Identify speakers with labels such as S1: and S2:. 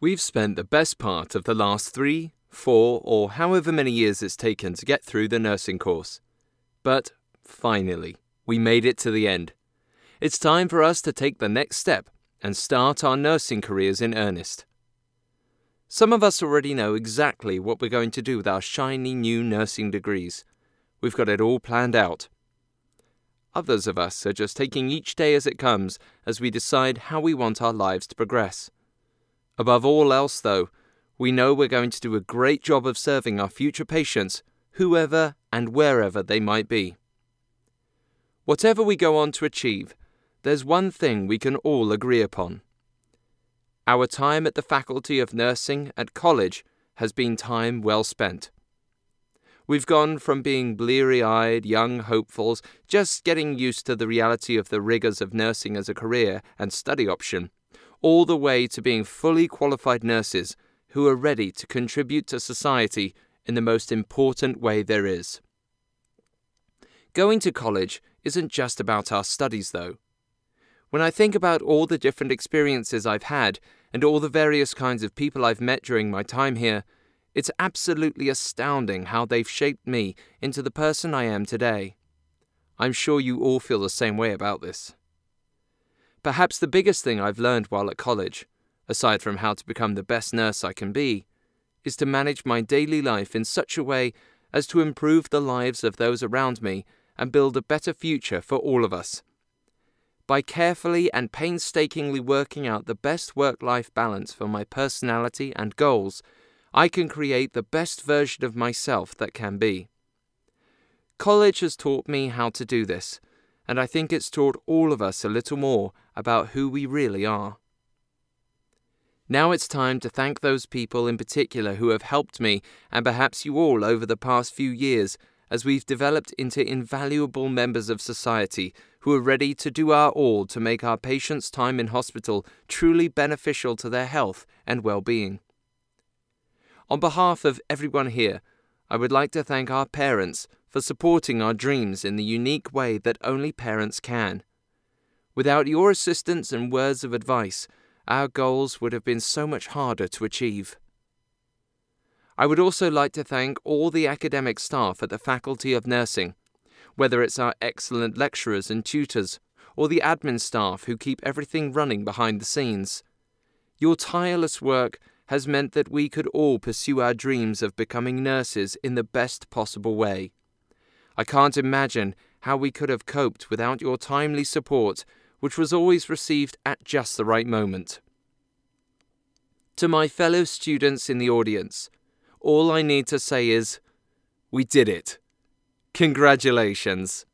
S1: We've spent the best part of the last 3, 4, or however many years it's taken to get through the nursing course. But, finally, we made it to the end. It's time for us to take the next step and start our nursing careers in earnest. Some of us already know exactly what we're going to do with our shiny new nursing degrees. We've got it all planned out. Others of us are just taking each day as it comes as we decide how we want our lives to progress. Above all else, though, we know we're going to do a great job of serving our future patients, whoever and wherever they might be. Whatever we go on to achieve, there's one thing we can all agree upon. Our time at the Faculty of Nursing at college has been time well spent. We've gone from being bleary-eyed young hopefuls just getting used to the reality of the rigors of nursing as a career and study option, all the way to being fully qualified nurses who are ready to contribute to society in the most important way there is. Going to college isn't just about our studies, though. When I think about all the different experiences I've had and all the various kinds of people I've met during my time here, it's absolutely astounding how they've shaped me into the person I am today. I'm sure you all feel the same way about this. Perhaps the biggest thing I've learned while at college, aside from how to become the best nurse I can be, is to manage my daily life in such a way as to improve the lives of those around me and build a better future for all of us. By carefully and painstakingly working out the best work-life balance for my personality and goals, I can create the best version of myself that can be. College has taught me how to do this, and I think it's taught all of us a little more about who we really are. Now it's time to thank those people in particular who have helped me, and perhaps you all over the past few years, as we've developed into invaluable members of society who are ready to do our all to make our patients' time in hospital truly beneficial to their health and well-being. On behalf of everyone here, I would like to thank our parents for supporting our dreams in the unique way that only parents can. Without your assistance and words of advice, our goals would have been so much harder to achieve. I would also like to thank all the academic staff at the Faculty of Nursing, whether it's our excellent lecturers and tutors, or the admin staff who keep everything running behind the scenes. Your tireless work has meant that we could all pursue our dreams of becoming nurses in the best possible way. I can't imagine how we could have coped without your timely support, which was always received at just the right moment. To my fellow students in the audience, all I need to say is, we did it. Congratulations.